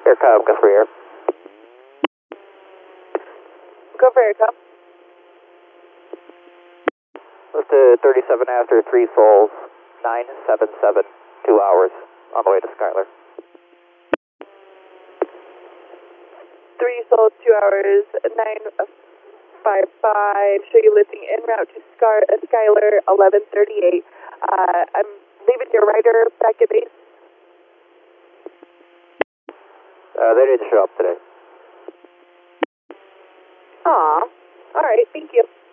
Aircom, go for air. Go for Aircom. Let's do 37 after 3 souls, 977, 2 hours, on the way to Skyler. 3 souls, 2 hours, 955. Show you lifting en route to Skyler, 1138. I'm leaving your rider back at base. They didn't show up today. Aw. All right, thank you.